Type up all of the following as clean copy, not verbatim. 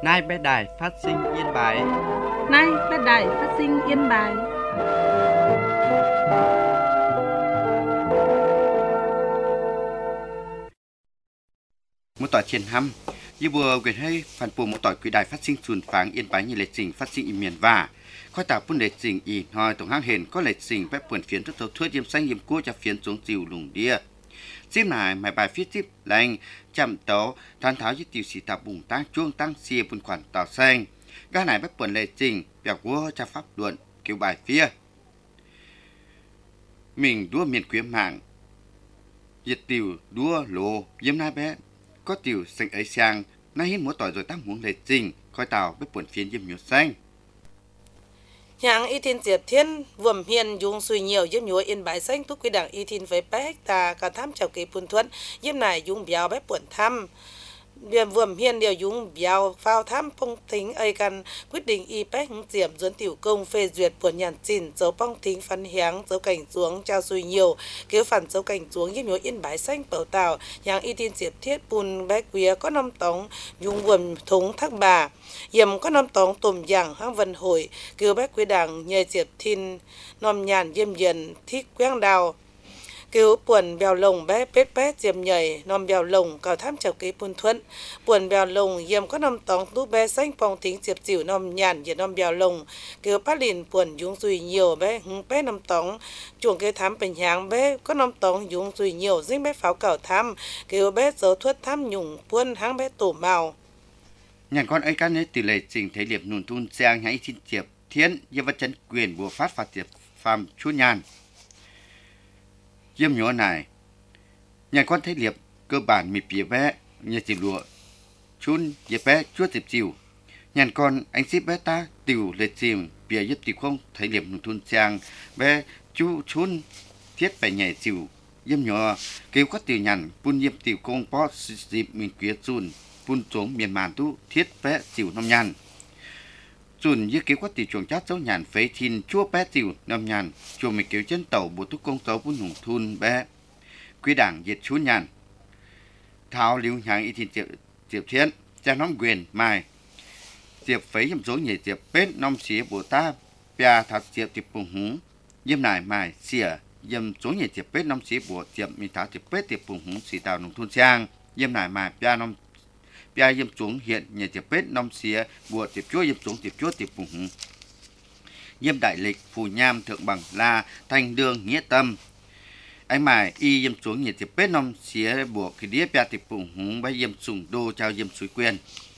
Nay bé đài phát sinh Yên Bái. Nay bé đài phát sinh Yên Bái. Một tỏi chiến hăm, như vừa quyền hay phản bùa một tỏi quý đài phát sinh chuồn pháng Yên Bái như lệ trình phát sinh im miền và khói tạo phun lệ trình ý hỏi tổng hang hền có lệ trình phép quần phiến rất thấu thuyết diêm xanh diêm cua cho phiến xuống chiều lùng đia. Chim này mày bài phía tiếp lành chậm tấu than tháo với tiểu sĩ tạp bùng tăng chuông tăng xìa bùn khoản tàu xanh. Các này phép quần lệ trình bèo vua cho pháp luận kiểu bài phía. Mình đua miền quyến mạng diệt tiểu đua lồ diêm nai bé có tiểu xanh ấy sang nay hiến múa tỏi rồi tác muốn lệ trình khói tàu phép quần phiến diêm nhiều xanh. Nhang y thiên diệp thiên vườn hiền dùng suy nhiều giúp nhúa Yên Bái xanh thúc quy đảng y thiên với 8 hecta cả tham chào kỳ phun thuận giúp này dùng béo bé buồn thăm vườn hiền đều dùng béo phao tham phong thính ấy căn quyết định y bé hướng diệm dẫn tiểu công phê duyệt buồn nhàn chỉnh dấu phong thính phấn hiáng dấu cảnh xuống trao suy nhiều kéo phản dấu cảnh xuống giúp nhúa Yên Bái xanh bảo tàu nhang y thiên diệp thiết bùn bé quía có 5 tống dùng vườn thúng thác bà yểm có 5 tống tùm giảng hang vân hồi cứu bác quý đảng nhờ diệp thiên nòm nhàn diêm dần thích quang đào cứu buồn bèo lồng bé bết bét diêm nhảy nòm bèo lồng cào tham chào kế buôn thuận buồn bèo lồng yểm có 5 tống tú bé xanh phong thính diệp dịu nòm nhàn diệp nòm bèo lồng cứu bác liền buồn dùng duy nhiều bé hứng bé 5 tống chuồng kế thám bình hàng bé có 5 tống dùng duy nhiều dính bé pháo cào tham cứu bé dấu thuất tham nhung buôn háng bé tủ màu. Nhà con ấy các nơi tỷ lệ trình thế liệp nùn thun giang hãy xin diệp thiên như vật chân quyền bùa phát phạt diệp phàm chú nhàn diêm nhỏ này nhà con thế liệp cơ bản mì phía bé nhà chỉ lụa chun diệp bé chúa diệp chiều nhà con anh ship bé ta tiểu lệ chìm bìa giúp tiểu không thế liệp nùn thun giang bé chú chun thiết phải nhảy chiều diêm nhỏ kêu có tiểu nhàn bun diệp tiểu công bó dịp mình quyết chun phun xuống miền màn tu thiết vé chịu năm nhàn chun như kéo quá tỷ chuồng chát dấu nhàn phế thìn chua bé chịu năm nhàn chuồng mình kéo chân tàu bộ túc công tàu phun hùng thun bé quý đảng diệt chú nhàn tháo liu nhàng y thìn diệp thiên cha nóm quyền mai diệp phế dâm dối nhảy diệp bết nom xía bộ ta bia thạt diệp diệp bùng húng dâm nải mai xỉa dâm dối nhảy diệp bết nom xía bộ diệp mình tháo diệp bết diệp bùng húng xì tàu nông thôn sang dâm nải mai bia nom bia yếm xuống hiện nhà tiệp bết nom xía bùa tiệp chúa yếm xuống tiệp chúa tiệp bùng yếm đại lịch phù nham thượng bằng la thanh đương nghĩa tâm anh mài y yếm xuống nhà tiệp bết nom xía bùa khi đĩa bia tiệp bùng bay yếm sùng đô trao yếm suối quyền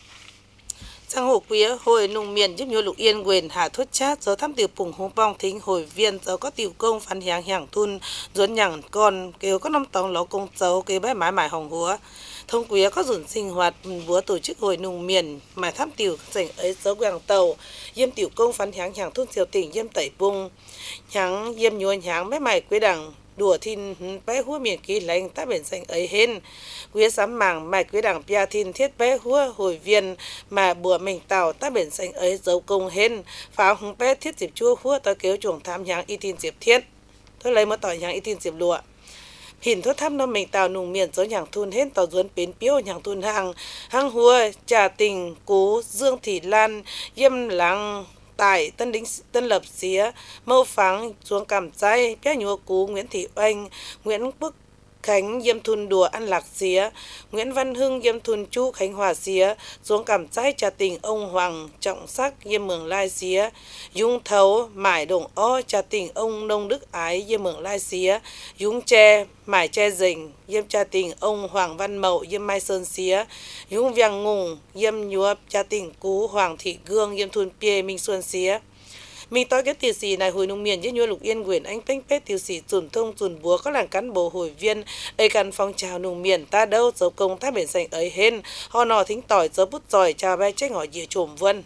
sang hồ quía hồi nùng miền giúp nhiều lục yên quyền hạ thốt chát giờ thăm tiểu phùng hùng bong thính hồi viên giờ có tiểu công phán hiang hiang thun duốn nhằng con kêu có 5 tòng ló công cháu kêu bé mái mải hồng húa thông quía có dồn sinh hoạt búa tổ chức hồi nùng miền mà thăm tiểu dành ấy dấu quàng tàu yêm tiểu công phán hiang hiang thun triều tỉnh yêm tẩy bung nhắng yêm nhuồn nhắng bé mải quế đằng đùa thìn bé húa miền kỳ lành ta biển xanh ấy hên quế sắm màng mài quế đằng pia thìn thiết bé húa hồi viên mà bùa mình tàu ta biển xanh ấy dấu công hên pháo hung bé thiết diệp chua húa ta kéo chuồng tham nhang y thìn diệp thiết tôi lấy một tỏi nhang y thìn diệp lụa hình thốt thăm nó mình tàu nùng miền dấu nhang thun hết tàu duốn bến piếu nhang thun hàng húa trà tình cố dương thị lan yêm lăng tại tân lập xía mâu pháng xuống cằm chay bé nhúa cú Nguyễn Thị Oanh Nguyễn Quốc Khánh yêm thun đùa ăn lạc xía Nguyễn Văn Hưng yêm thun chu Khánh Hòa xía xuống cằm chay trà tình ông Hoàng Trọng Sắc yêm mường lai xía Dung Thấu mải đồng o trà tình ông Nông Đức Ái yêm mường lai xía Dung Tre mải tre dình yêm trà tình ông Hoàng Văn Mậu yêm Mai Sơn xía Dung Viang Ngùng yêm nhúa trà tình cú Hoàng Thị Gương yêm thun pie Minh Xuân xía mình tôi cái tiêu sĩ này hồi nông miền với nhua lục yên quyền anh tênh pết tiêu sĩ chuẩn thông chuẩn búa có làng cán bộ hồi viên ấy cần phong trào nông miền ta đâu dấu công ta biển xanh ấy hên họ nọ thính tỏi dấu bút giỏi chào bay trách ngỏ dìa trộm vân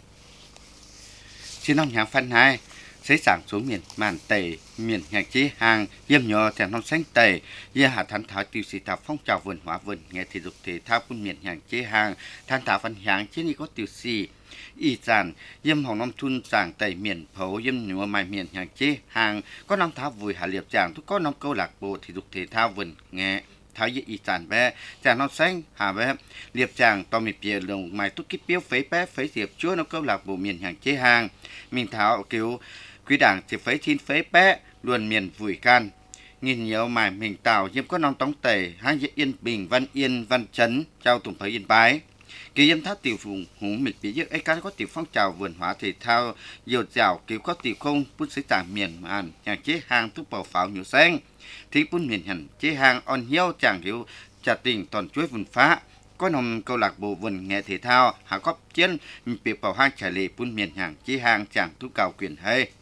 xin ông nhà phân hai xây sản xuống miền màn tây miền nhạc chế hàng yếm nhỏ thèm non xanh tây ye hạ thanh thảo tiêu sĩ thảo phong trào vườn hóa vườn nghe thể dục thể thao quân miền nhạc chế hàng thanh thảo văn hàng trên đi có tiêu sĩ y giản yếm hồng năm thun giảng tây miền phấu yếm nhúa mai miền nhạc chế hàng có năm thảo vùi hạ liệp giảng thúc có năm câu lạc bộ thể dục thể thao vườn nghe tháo dễ ý sản bé chàng nó xanh hà bé liệp chàng to mì bìa lồng mài tút kíp biếu phế bé phế diệp chúa nó câu lạc bộ miền hàng chế hàng mình tháo kiểu quý đảng thì phế thiên phế bé luôn miền vùi can nghìn nhiều mài mình tạo diêm có non tống tề hai dễ yên bình văn chấn trao tùng phế yên bái kỳ yếm tháp tiểu vùng hùng mịch bị giết ấy cá có tiểu phong trào vườn hóa thể thao dồi dào kiểu có tiểu không bút sứ tảng miền màn hàng chế hàng thuốc bảo pháo nhiều xanh thì bút miền hẳn chế hàng on hiếu chẳng hiểu trả tình toàn chuối vườn phá có nằm câu lạc bộ vườn nghệ thể thao hạ cóp chiến bị bảo hang trả lệ bút miền hàng chế hàng chẳng thuốc cào quyền hay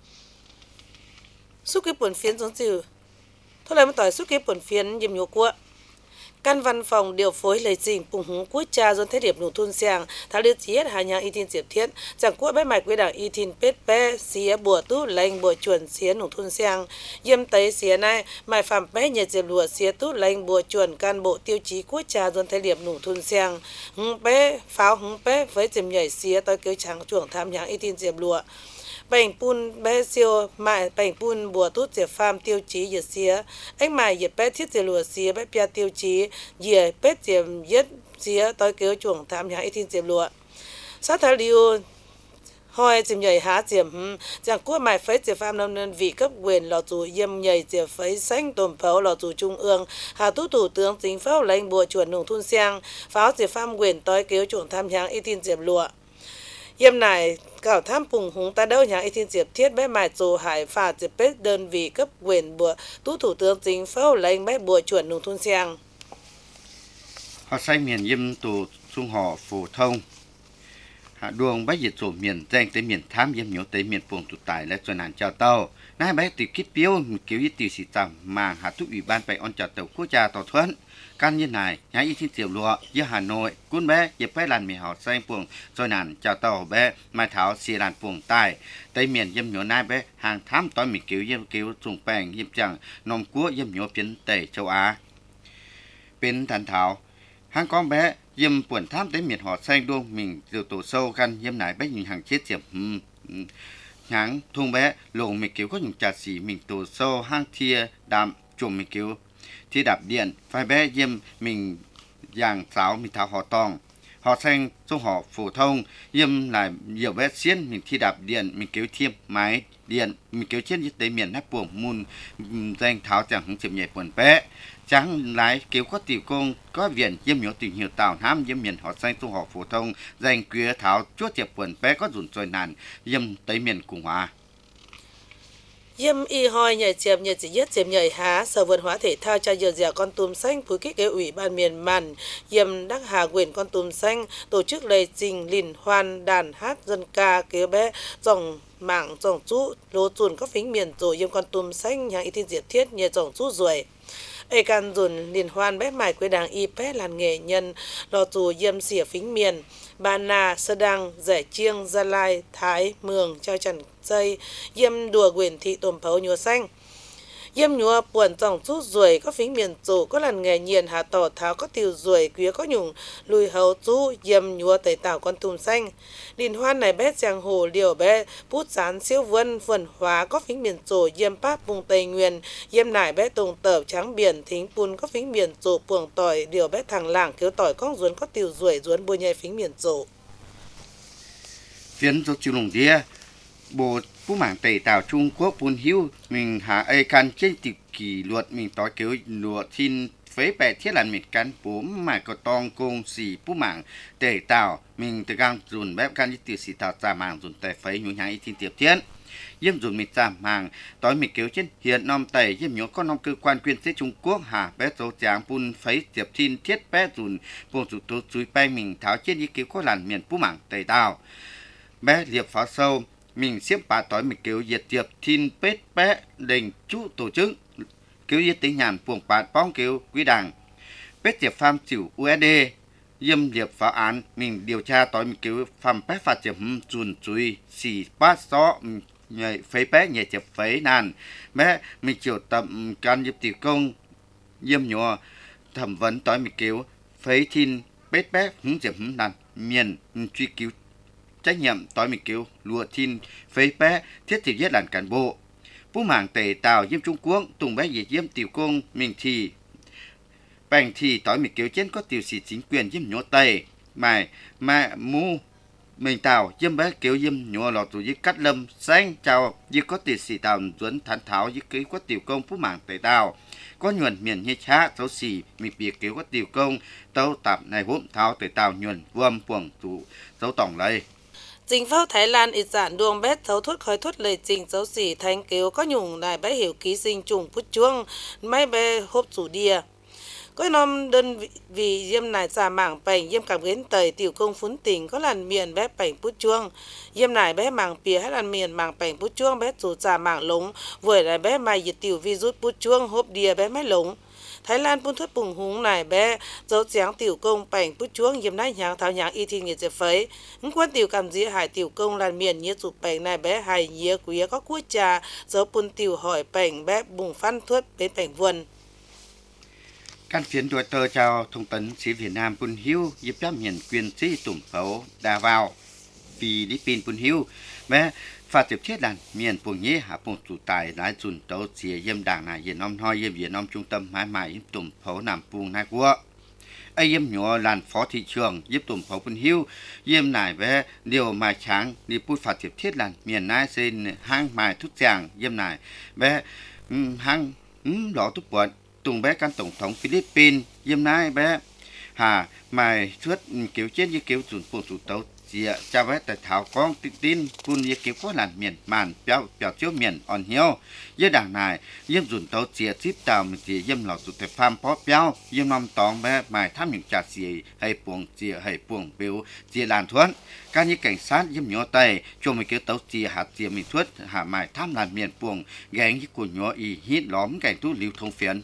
suốt cái buồn phiến giống chữ thôi lại mới tỏi suốt cái buồn phiến dìm nhổ của căn văn phòng điều phối lời trình cùng hướng quốc cha dồn thế điệp nụ thun xiang thảo liệt chỉ hết hai nhà y tin diệp thiết chẳng quốc bé mạch với đảng y tin pết bé xía bùa tú lành bùa chuẩn xía nụ thun xiang yêm tấy xía này mài phạm bé nhiệt diệp lùa xía tú lành bùa chuẩn can bộ tiêu chí quốc cha dồn thế điệp nụ thun xiang hứng bé pháo hứng bé với diệp nhảy xía tới kêu trắng chuồng tham nhà y tin diệp lùa bành pun bé siêu mại bành pun bùa tút diệp pham tiêu chí diệp xía anh mại diệp bé thiết diệp lùa xía bé pia tiêu chí diệp bé diệp yết xía tới kêu chuồng tham nhà ít tin diệp lùa sát thảo liu hoi diệp nhảy há diệp chẳng quốc mại phế diệp pham năm nên vị cấp quyền lò chủ yêm nhảy diệp phế xanh tồn pháo lò chủ trung ương hà tú thủ tướng chính pháo lệnh bùa chuẩn nông thôn xiang pháo diệp pham quyền tới kêu chuồng tham nhà ít tin diệp lùa yêm này cảo tham phùng hùng ta đâu nhà y thiên diệp thiết bé mài dù hải phạt diệp bết đơn vị cấp quyền bùa tú thủ tướng chính phủ lệnh bé bùa chuẩn nông thôn xiang họ say miền yêm tù trung họ phổ thông hạ đường bách diệt rồi miền danh tới miền tham yêm nhớ tới miền buồng tụ tài lại cho nạn chào tàu nay bé từ kiếp biếu kiểu y từ sĩ tầm mà hạ thúc ủy ban phải on chào tàu quốc gia tàu thuận căn như này nhà y thiên diệp lụa giữa Hà Nội cún bé dẹp bé làn mì họ xanh buồng rồi nạn chào tàu bé mai thảo xì làn buồng tài tây miền yêm nhớ nay bé hàng tham tối mình kiểu yêm kiểu trùng bèn yêm chẳng nòng cua yêm nhớ biến tây châu Á bên thần thảo hàng con bé yêm buồn tham tới miền họ xanh đuông mình từ tổ sâu căn yêm này bé nhìn hàng chết diệp nháng thùng bé lồng mình kiểu có những trà xỉ mình tổ sâu hang thia đạm chùm mình kiểu thì đạp điện phải bé yêm mình giàng sáo mình tháo họ tòng họ xanh trong họ phổ thông yêm lại nhiều bé xiên mình thi đạp điện mình kiểu thiêm máy điện mình kiểu trên như tế miền nắp buồng mùn danh tháo chẳng hứng chịu nhẹ buồn bé chẳng lái kiểu có tiểu công có viện yêm nhớ tình hiểu tàu ham yêm miền họ xanh trong họ phổ thông danh quía tháo chúa tiệp buồn bé có dùn trôi nàn yêm tới miền cùng hòa yêm y hoi nhảy chiêm nhảy chỉ yết chiêm nhảy há sở vườn hóa thể thao cho dừa dẻo con tùm xanh phối kích cái ủy ban miền màn yêm đắc hà quyền con tùm xanh tổ chức lễ trình liên hoan đàn hát dân ca kế bé dòng mạng dòng chú lô chuồn các phính miền rồi yêm con tùm xanh nhà y thiên diệp thiết nhờ dòng chú ruồi ai can dồn liên hoan bé mải quê đảng y bé làn nghệ nhân lò tù yêm xỉa phính miền Ba Na, Sơ Đăng, Rẻ Chiêng, Gia Lai, Thái, Mường, Trao Trần Dây, yêm đùa quyền thị tồm phấu nhúa xanh. Yêm nhúa buồn dòng chút ruồi có phính miền chủ có lần nghề nhiền hà tỏ tháo có tiêu ruồi quý có nhung lùi hấu chú yêm nhúa tẩy tảo con tùm xanh. Liên hoan này bé giang hồ liều bé bút sán siêu vân vườn hóa có phính miền chủ yêm bác vùng Tây Nguyên yêm nải bé tùng tởp trắng biển thính pun có phính miền chủ buồng tỏi liều bé thằng làng khiếu tỏi con ruốn có tiêu ruồi ruốn bùi nhai phính miền chủ. Phiến cho chịu lùng đĩa bộ phú mảng tẩy tàu Trung Quốc buôn hiu mình hạ ai can trên tiệp kỷ luật mình tối kiểu luật xin phế bè thiết là mình cán bố mà có tong công xì phú mảng tẩy tàu mình từ gang dùn bếp can như từ xì tàu ra mảng dùn tẩy phế nhú nhái xin tiệp thiết yếm dùn mình ra mảng tối mình kiểu trên hiện nom tẩy yếm nhú có nom cơ quan quyền chế Trung Quốc hạ bé dấu tráng buôn phế tiệp thiên thiết bé dùn buôn dụ tố chuối bay mình tháo trên như kiểu có làn miền phú mảng tẩy tàu bé liệp pháo sâu mình xếp bà tối mình kiểu diệt tiệp thiên pết bé đình chú tổ chức kiểu diệt tính nhàn buồng bạn bóng kiểu quý đảng pết tiệp pham chịu USD yêm liệp pháo án mình điều tra tối mình kiểu pham pết phạt tiệp dùn chuối xì bát gió nhảy phế bé nhảy tiệp phế nàn bé mình chịu tầm can diệp tiểu công yêm nhọ thẩm vấn tối mình kiểu phế thiên pết bé hứng tiệp nàn miền truy cứu trách nhiệm tối mình kêu lùa thiên phế bé thiết tiểu giết làn cán bộ phú mảng tề tàu yêm Trung Quốc tùng bé diệt yêm tiểu công mình thì bèn thì tối mình kiểu trên có tiểu sĩ chính quyền dâm nhổ tây mà mu mình tàu dâm bé kiểu dâm nhổ lọt tụ với cắt lâm xanh chào với có tiểu sĩ tàu duẩn thản tháo với ký có tiểu công phú mạng tây tàu có nhuận miền như chá dấu xì mình biệt kiểu có tiểu công tàu tạm này vốn tháo tây tàu nhuận vuông puồng tụ dấu tổng lấy Chính phủ Thái Lan ít giản đường bét thấu thuốc khói thuốc lời trình dấu xỉ thành kiếu có nhung đại bé hiểu ký sinh trùng phút chuông mấy bé hộp chủ địa. Có năm đơn vì diêm nải giả mảng bành diêm cảm biến tời tiểu công phún tỉnh có làn miền bé bành phút chuông. Diêm nải bé mảng pìa hay làn miền mảng bành phút chuông bé chủ giả mảng lống vừa là bé mày diệt tiểu virus phút chuông hộp địa bé máy lống. Thái Lan phun thuốc bùng húng này bé dấu dáng tiểu công bành phút chuông diêm nải nhàng tháo nhàng y thiên nghiệt dẹp phấy. Quan tiểu cảm dĩa hải tiểu công làn miền nhiệt chụp bành này bé hải nhía quý có quốc trà dấu phun tiểu hỏi bành bé bùng phan thuốc bên bành vườn. Căn phiến đội tờ chào thông tấn sĩ Việt Nam Pun Hiu giúp cho miền quyền sĩ tủng phấu đà vào Philippines Pun Hiu bé phát tiếp thiết đàn miền Pùng Nhế hạ Pùng chủ tài lái dùn tấu xìa dâm đảng này Việt Nam thôi dâm Việt Nam trung tâm mãi mãi tủng phấu Nam Pùng Nai Quốc ai dâm nhỏ làn phó thị trường giúp tủng phấu Pun Hiu dâm này bé điều mai sáng đi bút phát tiếp thiết đàn miền Nai xin hang mai thúc giảng dâm này bé hang đó thúc quận tùng bé căn tổng thống Philippines dâm nái bé hà mày thuyết kiểu chết như kiểu chuẩn phụ chủ tấu chia cha bé tại thảo con tin phun như kiểu có làn miền màn béo chiếu miền on hiếu với đảng này dâm chuẩn tấu chia tiếp tàu mình chia dâm lọ chủ tịch farm phó béo dâm năm tòng bé mày tham những trà xì hay buồng biểu chia làn thuẫn các như cảnh sát dâm nhỏ tay cho mình kiểu tấu chia hạt chia mình thuyết hà mày tham làn miền buồng gánh với của nhỏ y hít lõm cảnh tu lưu thông phiền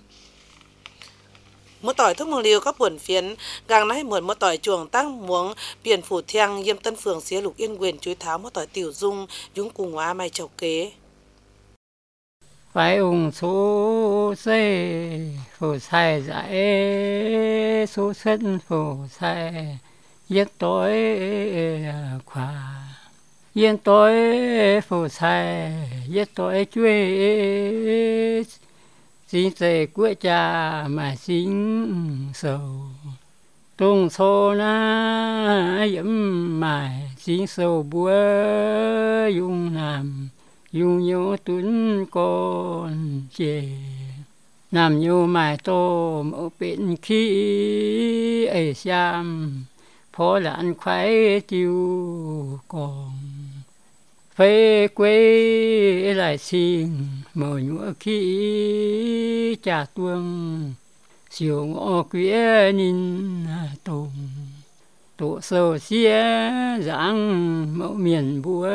Một tỏi thuốc mong liều các buồn phiến, gang nãy muộn một tỏi chuồng tăng muống, biển phủ thiang, yêm tân phường xía lục yên quyền chuối tháo một tỏi tiểu dung, dũng cùng hóa mai chọc kế. Phải ung số xê, phù sai giải, số sân phù sai, yết tối khóa. Yên tối phù sai, yết tối chuối, xin dạy quốc cha mà xin sầu tung số na yếm mài xin sầu búa dung nam dung nhớ tuấn con chè nam nhớ mài tô mẫu bên khí ấy xem phó lãn khoái tiêu còn phê quê lại xin mở nhũa khí trà tuông siêu ngõ quế nín tùng tổ sâu xía giang mẫu miền búa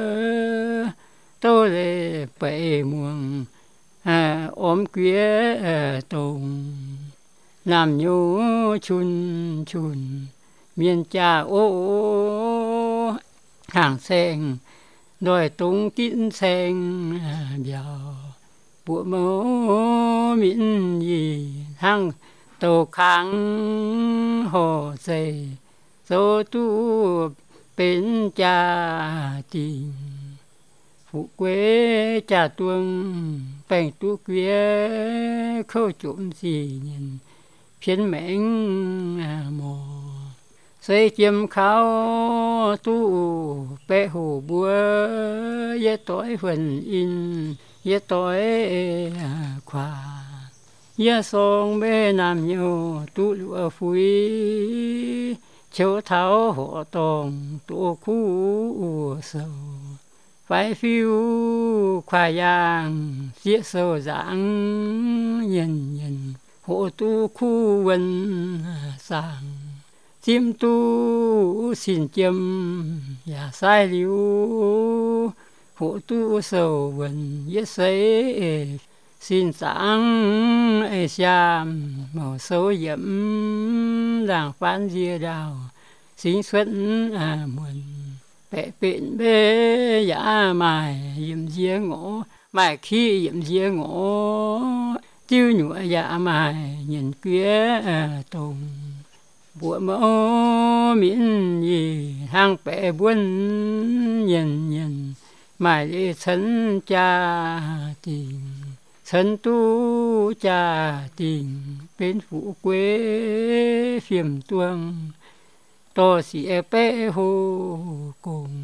tô lệ bể muông ôm quế tùng làm nhũ chun chun miền trà ô hàng sen đôi tung kín sen bèo bộ mẫu miễn gì thăng tổ kháng hồ dày dấu tu bên cha tình phụ quê cha tuông bèn tu quê khâu trộm gì nhìn phiến mệnh mồ xây chiêm khao tu bé hồ búa yết tối huân in yết tối khoa yết song bé nam nhiều tu lụa phui chiếu tháo hộ tòng tu khu sầu phải phiêu khoa giang yết sầu giang nhìn nhìn hộ tu khu vân sang chim tu xin chim ya sai liu hộ tu sầu vần yết sấy xin sáng ai xiam màu sâu yếm làng phán dia đào xin xuân muôn bệ bện bê ya mài yếm dia ngõ mài khi yếm dia ngõ tiêu nhụa ya mài nhìn kia tùng bộ mẫu miễn gì hàng bể buôn nhìn nhìn mãi để sân cha tình Thân tu cha tình bên phụ quê phiềm tuông to sĩ bé hồ cùng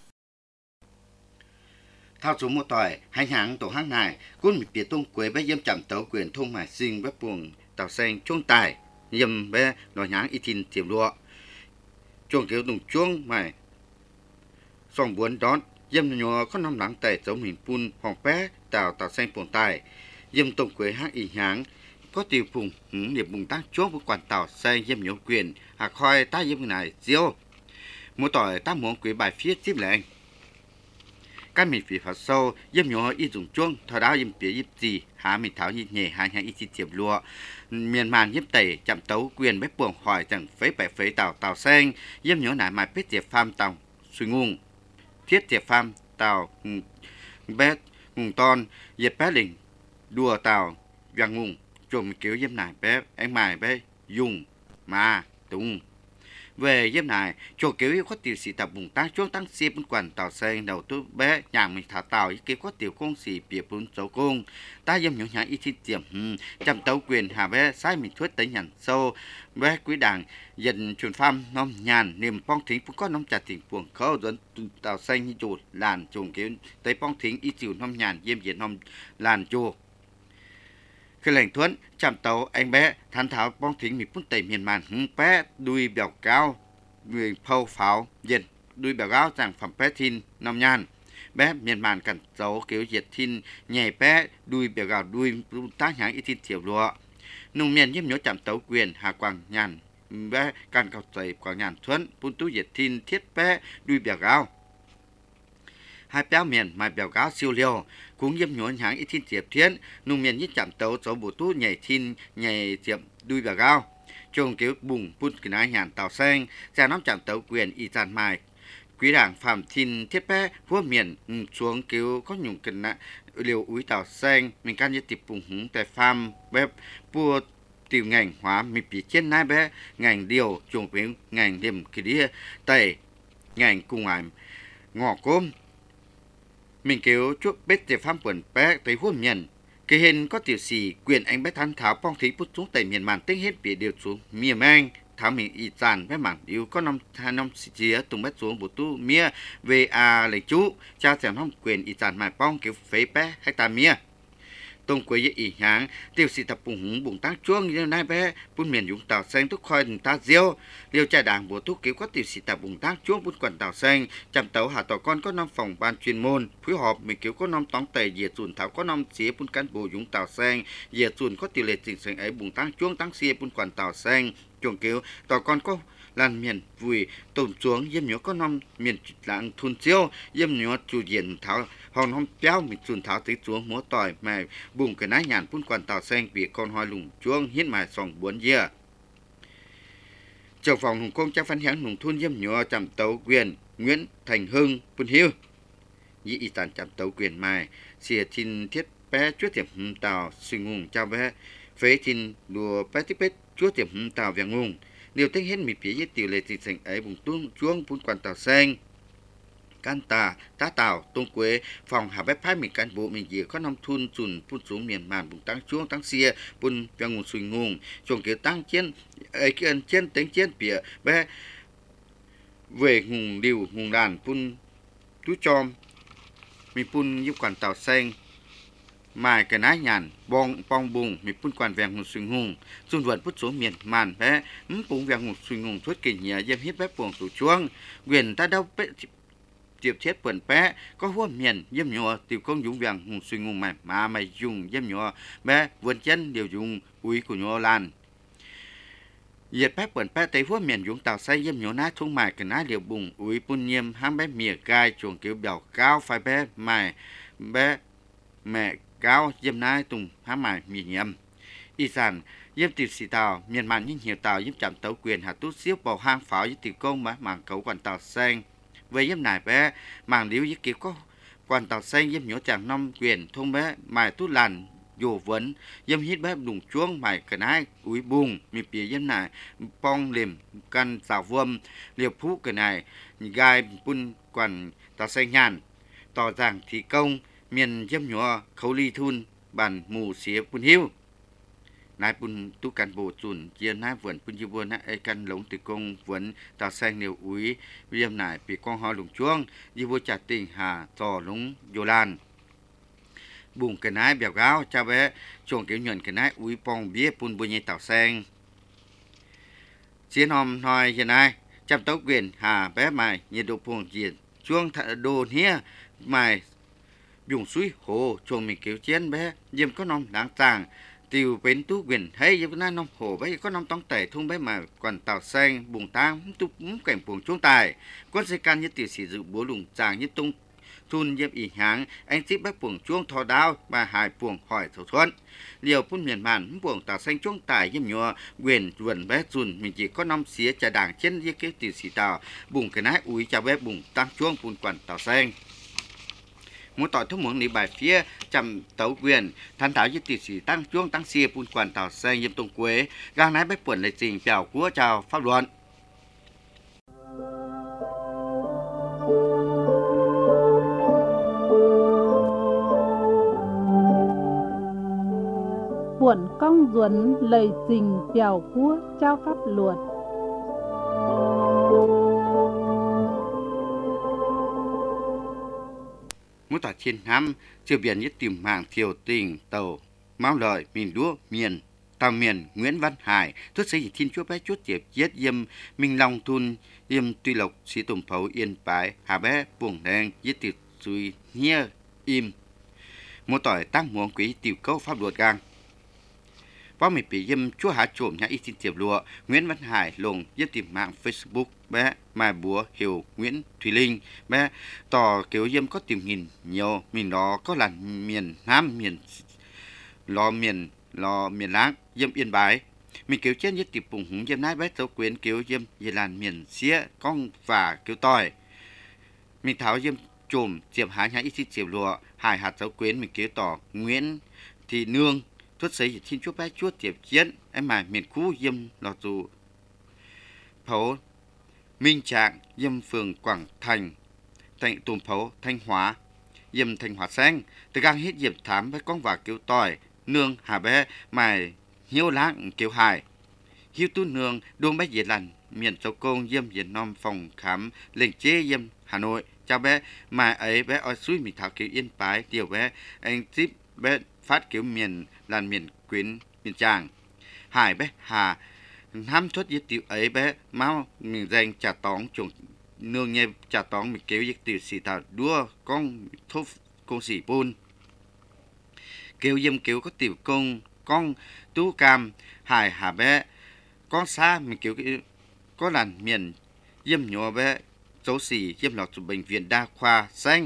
thao số một tỏi hành hàng tổ hàng này cũng bị biệt tung quế bé dâm chậm tấu quyền thông hải sinh bé buồng tàu xanh chuông tài dâm bé nói nháng y tin tiềm lụa chuông kiểu đùng chuông mày song buồn đón dâm nhỏ có năm lắng tẩy dấu mình phun hoàng bé tàu xanh buồng tài dâm tổng quế hát y nháng có tiêu phùng điểm bùng tác chốt với quản tàu xanh dâm nhỏ quyền hạt khoai ta dâm này diêu một tỏi ta muốn quế bài phía tiếp lệnh các mình phỉ phạt sâu dâm nhỏ y dùng chuông thọ đáo dâm phía dâm gì há mình tháo nhị nhẹ hai hai y chi tiệm lụa miền màn dâm tẩy chạm tấu quyền bếp buồng hỏi rằng phế bẻ phế tàu xanh dâm nhỏ nải mai bếp tiệp pham tàu suy ngung thiết tiệp pham tàu bét ngùng ton dẹp bé lình đùa tàu vàng ngùng chùm kiểu dâm nải bé anh mài bé dùng mà tung về dâm này chỗ kiểu có tiểu sĩ tập bùng tác chỗ tăng xe bên quần tàu xanh đầu tôi bé nhà mình thả tàu kiểu có tiểu công sĩ bìa bốn dấu công ta dâm nhỏ nhã y thi tiệm chăm tấu quyền hà bé sai mình thuyết tới nhàn sâu bé quý đảng dần truyền pham nom nhàn niềm phong thính cũng có nom trả tình buồn khâu dẫn tàu xanh như chuột làn trùng kiểu tới phong thính y chịu nom nhàn diêm diện nom làn chùa khi lệnh thuấn chạm tàu anh bé than tháo bong thính mình phun tẩy miền màn bé đuôi bèo cao người phâu pháo diệt đuôi bèo cao rằng phẩm bé thin nằm nhàn bé miền màn cần dấu kiểu diệt thin nhảy bé đuôi bèo cao đuôi tác nháng ít thin tiểu lụa nông miền nhiễm nhớ chạm tàu quyền hà quảng nhàn bé can cầu tẩy quảng nhàn thuấn phun tú diệt thin thiết bé đuôi bèo cao hai béo miền mai bèo cáo siêu liều cũng yếm nhốn hàng ít thiên tiệp thiên nông miền nhất chạm tàu số bộ tú nhảy thiên nhảy tiệp đuôi bèo cao trông kiểu bùng phun cái nái nhàn tàu xanh ra nắm chạm tàu quyền y tàn mai quý đảng phạm thiên thiết bé vua miền xuống kiểu có nhung cần nã liều úi tàu xanh mình can nhất tiệp bùng húng tại farm bếp bua tiểu ngành hóa mình bị trên nai bé ngành điều trông với ngành điểm kia đi tẩy ngành cùng ai ngọ côm mình kêu chút bết tiệp pham quần bé tới huân nhận cái hình có tiểu sĩ quyền anh bé than tháo phong thí bút xuống tại miền màn tính hết bị điều xuống miền mang tháo mình y tàn với mảng điều có năm chia tung bét xuống bộ tu mía về lấy chú cha xem không quyền y tàn mà phong kiểu phế bé hecta mía tông quấy với ý nháng tiêu sĩ tập bùng tác chuông như nay bé bún miền dùng tàu xanh thúc khoi ta diêu liêu trà đảng bộ thuốc cứu có tiêu sĩ tập bùng tác chuông bún quần tàu xanh chạm tàu hạ tàu con có 5 phòng ban chuyên môn phối hợp mình cứu có 5 tóng tẩy diệt dùn thảo có 5 xía bún cán bộ dùng tàu xanh diệt dùn có tỷ lệ chỉnh sửa ấy bùng tác chuông tăng xía bún quần tàu xanh chuông cứu tàu con có làn miền vùi tồn xuống yếm nhớ có 5 miền lạng thun chiêu yếm nhớ chủ diện thảo hòn hôm béo mình chun tháo tới xuống múa tỏi mà bùng cái nái nhàn phun quan tàu xanh bị con hoa lùng chuông hiến mài sòng 4 dìa trưởng phòng hùng công trang phán hiến hùng thun yếm nhớ chạm tàu quyền Nguyễn Thành Hưng phun hiu dĩ y tàn chạm tàu quyền mài xìa thiên thiết bé chúa tiệm tàu suy ngùng trao bé phế thiên đùa bé tiếp bết chúa tiệm tàu vàng ngùng điều tính hết mì phía tỷ lệ thị thành ấy bùng tuông chuông phun quan tàu xanh can tà tá tàu tung quế phòng hạ bếp phái mình cán bộ mình dìa có 5 thun chùn phun xuống miền màn bùng tăng chuông tăng xia phun vang ngùng suy ngùng chuông kiểu tăng chiến ấy kia chiến tính chiến bìa bé về ngùng điều ngùng đàn phun túi chom mình phun giúp quản tàu xanh mài cái nái nhàn bong bùng mình phun quản vàng ngùng suy ngùng chun vượt phút xuống miền màn bé bùng vàng ngùng suy ngùng thuyết kỷ nhẹ dêm hít bếp buồng tủ chuông quyền ta đâu tiệp chết quần bé có huân miền dâm nhọ tiểu công dùng vàng hùng suy ngùng mà mày dùng dâm nhọ bé vườn chân đều dùng úi của nhọ lan diệt bé quần bé tới huân miền dùng tàu say dâm nhọ nát thung mài cái nát liều bùng úi bún nhiêm hám bé mìa gai chuồng kiểu bèo cao phải bé mài bé mẹ cao dâm nái tùng hám mài mìa nhiêm y sản dâm tiểu sĩ tàu miền màn những nhiều tàu dâm chạm tàu quyền hạ tút xíu bầu hang pháo với tiểu công mà mảng cấu quần tàu xanh về giám này bé màng liễu với kiểu có quan tàu xanh giám nhỏ chàng 5 quyền thông bé mài tút làn dù vấn giám hít bé đùng chuông mài cái nái úi bùng mì bìa giám này pong liềm căn xào vơm liệp phú cái này gai bún quan tàu xanh nhàn tỏ rằng thì công miền giám nhỏ khấu ly thun bản mù xía bùn hiu nái bùn tu can bộ chuẩn chia nái vườn bùn chiu vườn nái căn lống từ công vườn tàu xanh nhiều úi viêm nải bị con ho lùng chuông như vua trả tình hà trò lúng vô lan bùng cái nái bèo gáo cha bé chuồng kiểu nhuận cái nái úi pong bía bùn bùn nhẹ tàu xanh chiến hòm nói hiện nay chăm tấu quyền hà bé mày nhiệt độ buồng diện chuông đồ hia mày dùng suối hồ chuồng mình kiểu chiến bé diêm có nom đáng tàng tiêu bến tú quyền hay diêm na nom hồ bé có nom tông tẩy thung bé mà còn tàu xanh bùng tang tu cảnh buồng chuông tài quân sĩ can như tiểu sử dụng búa lùng tràng như tung thun diêm ỉ háng anh tiếp bác buồng chuông thò đao và hài buồng hỏi thổ thuận liều phun miền màn buồng tàu xanh chuông tài diêm nhọ quyền vườn bé dùn mình chỉ có năm xía trà đảng trên như cái tiểu sĩ tàu bùng cái nái úi cha bé bùng tăng chuông phun quản tàu xanh muốn tỏi thông muốn ní bài phía chăm tấu quyền thanh thảo như tiểu sĩ tăng chuông tăng xia phun quản tàu xanh diêm tông quế gang nái bách quần lệ trình chào của chào pháp luận Buồn công duẩn lời trình chào của trao pháp luật. muốn tỏi trên năm chưa biển nhất tìm hàng thiều tình tàu máu lợi miền đúa miền tàu miền Nguyễn Văn Hải thuyết xây thiên chúa bé chúa tiệp giết yêm minh long thun yêm tuy lộc sĩ tùng phấu yên bái hà bé buồng đen giết tiệp suy nhia im muốn tỏi tăng muộn quý tiểu câu pháp luật gang Phó mình bị dâm chúa hạ trộm nhà y xin tiệp lụa Nguyễn Văn Hải lồng giết tìm mạng Facebook bé mai búa hiểu Nguyễn Thùy Linh bé tỏ kiểu dâm có tìm nghìn nhiều mình đó có là miền Nam miền miền Láng dâm Yên Bái mình kiểu trên giết tìm bùng húng dâm nái bé tấu quyến kiểu dâm về làn miền xía con và kiểu tỏi mình tháo dâm trộm tiệp hạ nhà y xin tiệp lụa Hải hạt tấu quyến mình kiểu tỏ Nguyễn Thị Nương thuyết xây thiên chúa bé chúa tiệp chiến em mà miền khu dâm lò dù phố Minh Trạng dâm phường Quảng Thành Tùm phố Thanh Hóa dâm Thanh Hóa xanh từ gang hết dịp thám với con và kiểu tỏi nương hà bé mài hiếu lãng kiểu hải hiếu tu nương đôn bé dệt lành miền châu công dâm việt nam phòng khám lệnh chế dâm Hà Nội chào bé mà ấy bé oi suối mình thảo kiểu Yên Bái điều bé anh tiếp bé phát kiểu miền làn miền quyến miền Tràng Hải bé Hà ham thoát giết tiểu ấy bé máu mình danh trà tóng trùng nương nhẹ trà tóng mình kéo giết tiểu xì thảo đua con thốt con xì bôn kéo dâm kéo có tiểu công con tú cam Hải hà bé con xa mình kéo có làn miền dâm nhỏ bé dấu xì dâm lọt từ bệnh viện đa khoa xanh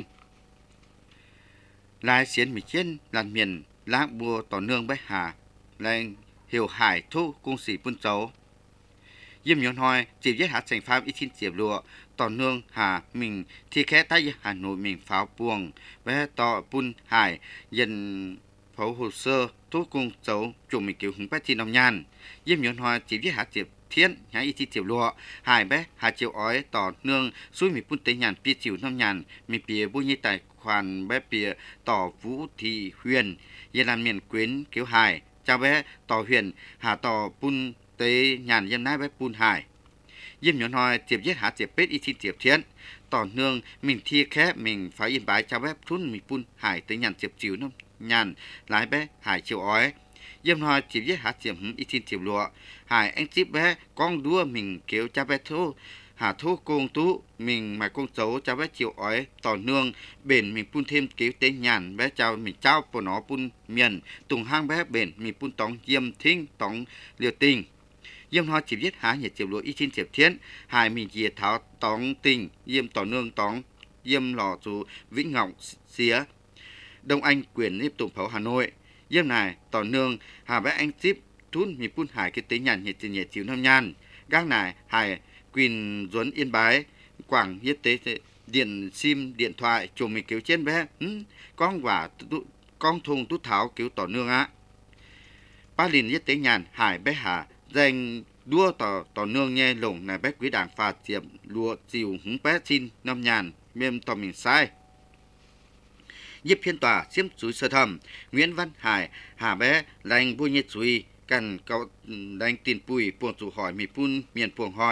lại xiên mình trên làn miền láng bùa tỏ nương bé hà lên hiểu hải thu cung sĩ bún chấu diêm nhon hoi chỉ giết hạt thành pháo ít xin tiệp lụa tỏ nương hà mình thì khé tay Hà Nội mình pháo buồng bé tỏ bún hải dần pháo hồ sơ thu cung chấu chủ mình kiểu hứng bé thì nông nhàn diêm nhon hoi chỉ giết hạt tiệp thiên nhà ít xin tiệp lụa hải bé hà chiều ói tỏ nương suối mình bún tế nhàn bia chiều nông nhàn mình bia bún như tài khoản bé bia tỏ Vũ Thị Huyền yên làm miền quyến kiểu hải chào bé tỏ huyền hà tỏ bún tế nhàn dân nái bé bún hải diêm nhon hoi tiệp giết hạ tiệp bết y thi tiệp thiên tỏ nương mình thi khép mình phải Yên Bái chào bé thun mình bún hải tế nhàn tiệp chiều nông nhàn lái bé hải chiều ói diêm hoi tiệp giết hạ tiệp y thi tiệp lụa hải anh tiếp bé con đua mình kiểu chào bé thô hà thu công tú mình mà công cháu cháu bé chịu ói tỏ nương bền mình phun thêm cứu tế nhàn bé cháu mình trao của nó phun miền tùng hang bé bền mình phun tóng diêm thinh tóng liều tình diêm hoa chỉ viết há nhiệt chiều lúa y xin tiệp thiên hải mình diệt tháo tóng tình diêm tỏ nương tóng diêm lò chú Vĩnh Ngọc xía Đông Anh quyền nếp tùng pháo Hà Nội diêm này tỏ nương hà bé anh tiếp thun mình phun hải cái tế nhàn nhiệt chiều năm nhan gang này hải Quỳnh Duấn Yên Bái Quảng Hiết tế điện sim điện thoại chùm mình cứu trên bé con và con thùng tút tháo cứu tỏ nương á ba liền hiết tế nhàn hải bé hà danh đua tỏ nương nghe lồng này bé quý đảng phà tiệm lùa chiều húng bé xin năm nhàn mềm tỏ mình sai giúp phiên tòa xiêm chuối sơ thẩm Nguyễn Văn Hải hà bé lành bùi nhiệt chuối cần cậu đánh tiền bùi buồng chủ hỏi mì pun miền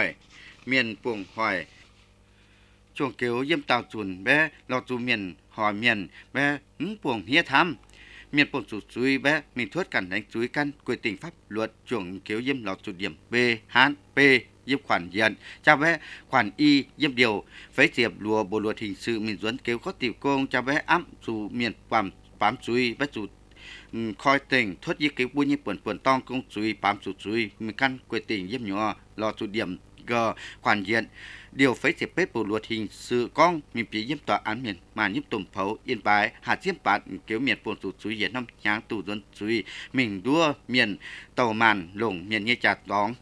buồng hỏi chuồng kéo yếm tàu chuồn bé lò chủ miền hỏi miền bé buồng hía tham miền buồng chủ chuối bé mình thuất cảnh đánh chuối căn quy định pháp luật chuồng kéo yếm lò chủ điểm B H P yếm khoản diện cho bé khoản y yếm điều phải diệp lùa bộ luật hình sự mình dẫn kéo có tiểu công cho bé áp chủ miền bám chuối bé chủ khoi tình thoát y cái buôn như buồn tong công chuối bám chủ chuối mình căn quy định yếm nhỏ lò chủ điểm G khoản diện điều phải diệp bếp bộ luật hình sự con mình bị yếm tòa án miền mà yếm tùng phấu yên bái hạt diêm bát kéo miền buồn chủ chuối hiện năm nháng tù dân chuối mình đua miền tàu màn lủng miền như chặt đóng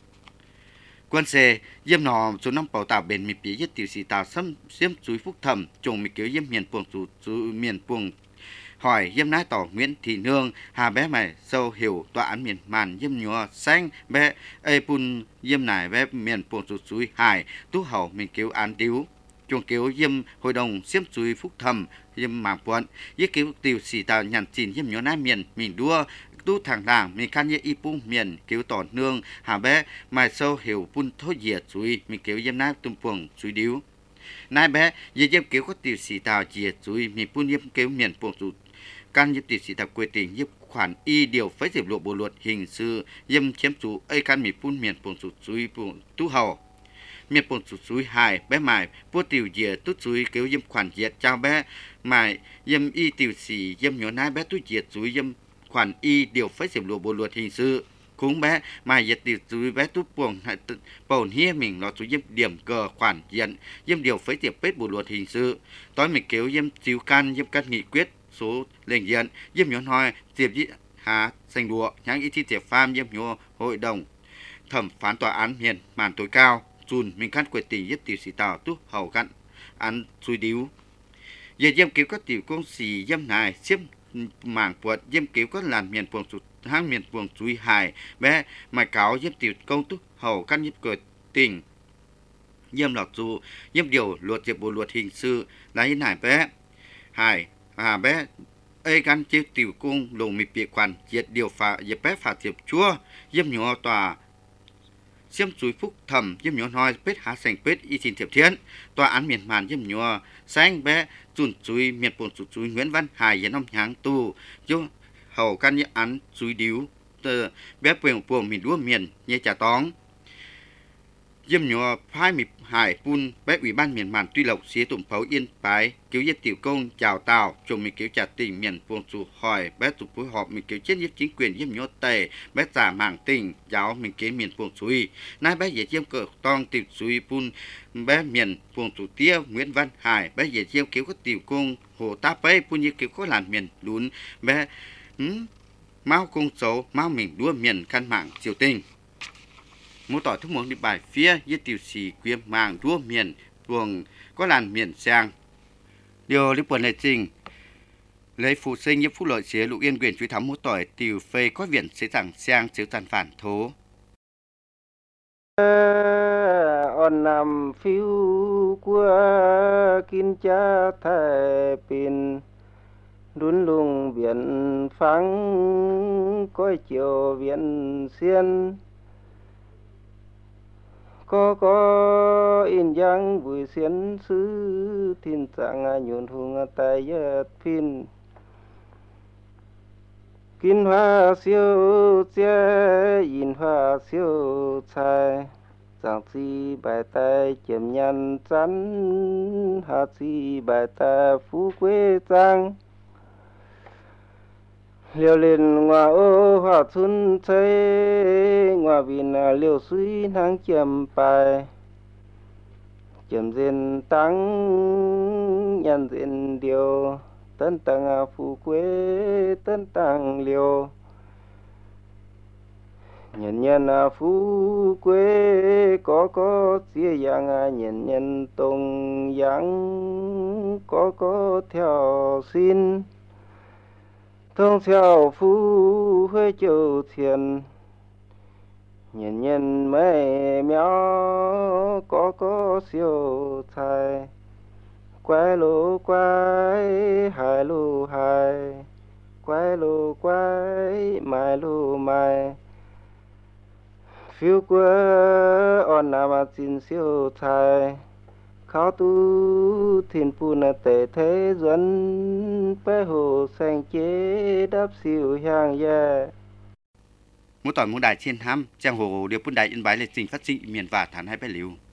quân xe yếm nọ số năm bảo tạo bền mình bị yết tiểu sĩ tạo xâm xiêm chuối phúc thẩm chồng mình kéo yếm miền buồn chủ chuối miền buồn hỏi yếm nái tỏ Nguyễn Thị Nương hà bé mày sâu hiểu tòa án miền màn yếm nhúa xanh bé ê pun yếm nải bé miền buồn chủ chuối hải tú hậu mình kéo án điếu chuồng kéo yếm hội đồng xiêm chuối phúc thẩm yếm mảng buồn yết kéo tiểu sĩ tạo nhàn chìn yếm nhúa nái miền mình đua tu thằng đảng mình khăn ye y pung miền kéo tỏ nương hà bé mày sâu hiểu pun thôi diệt chuối mình kéo yếm nái tum buồng chuối điếu nái bé yếm kéo có tiểu sĩ tạo diệt chuối mình pun yếm kéo miền buồng chủ can yếm tiểu sĩ tạo quy định yếm khoản y điều phải diệp lộ bộ luật hình sự yếm chiếm chủ ai can mình pun miền buồng chủ chuối buồng tu hậu miền buồng chủ chuối hài bé mày bua tiểu diệt tu chuối kéo yếm khoản diệt chào bé mày yếm y tiểu sĩ yếm nhỏ nái bé tu diệt chuối yếm khoản y điều phải diệp lộ bộ luật hình sự cũng bé mà diệt tiểu chuối bé tu buồng hay bổn hia mình nó chủ yếm điểm cờ khoản diện yếm điều phải diệp bết bộ luật hình sự tối mình kéo yếm chiếu can yếm căn nghị quyết số lệnh diện yếm nhỏ nói diệp hà xanh đùa nhãn ý thi diệp pham yếm nhỏ hội đồng thẩm phán tòa án miền màn tối cao chùn mình căn quyết tình yếm tiểu sĩ tàu tu hậu cặn án xuôi điếu giờ yếm kéo các tiểu công sĩ yếm này xiêm mảng buộc yếm kéo các làn miền buồng sụt hang miền buồng chuối hài bé mà cáo yếm tiểu công tu hậu căn yếm quyết tình yếm lọt dù yếm điều luật diệp bộ luật hình sự lấy nải bé hài bé ê căn chiếc tiểu cung lồng mịp bị khoản diệt điều phá diệp bé phạt diệp chúa yếm nhỏ tòa xiêm chuối phúc thẩm yếm nhỏ nói bết há sành bết y xin thiệp thiên tòa án miền màn yếm nhỏ xanh bé chun chuối miền buồn chuối Nguyễn Văn Hải yếm năm nháng tù vô hậu căn như án chuối điếu tờ bé buồng mình đua miền như trà tóng yếm nhỏ phái mịp hải pun bé ủy ban miền màn tuy lộc xía tụng phấu yên bái cứu yết tiểu công chào tàu chồng mình cứu trả tình miền buồng chủ hỏi bé tụ phối họp mình cứu chết yết chính quyền yếm nhỏ tề bé giả mảng tình giáo mình kế miền buồng chuối nay bé dễ chiêm cờ tong tiểu chuối pun bé miền buồng chủ tia Nguyễn Văn Hải bé dễ chiêm cứu có tiểu công hồ ta bé pun như cứu có làn miền lún bé máu công xấu máu mình đua miền căn mạng triều tình mô tỏ thức muốn đi bài phía yết tiểu sĩ quyêm mạng đua miền buồng có làn miền sang điều lý buồn này trình lấy phụ sinh như phúc lợi chế lục yên quyền truy thám mô tỏi tiểu phê có viện sẽ rằng sang chiếu tàn phản thố on nằm phiêu qua kinh cha thề pin đun lùng biển phẳng coi chiều biển xiên có in giang vui xiên sứ thiên trạng nhuận hùng tay yết pin kinh hoa siêu chế in hoa siêu trai giang chi bài tay chém nhăn chắn hạ chi bài tay phú quê giang liều lên ngoa ô hoa xuân chơi ngoa vin liều suy nắng chém bài chém diện tăng nhân diện điều tân tăng phú quê tân tăng liều nhân phú quê có chia yang nhân tông yang có theo xin thông theo phú huế châu thiền nhân mẹ méo có siêu thai quái lô quái hai lô hai quái lô quái mai lô mai phiêu quơ on nam chín siêu thai khao tu thiên pu na tề thế duẩn bé hồ sang chế đáp siêu hàng ya mỗi tỏi mỗi đại thiên ham trang hồ điều quân đại yên bái lịch trình phát sinh miền và thản hai bé liu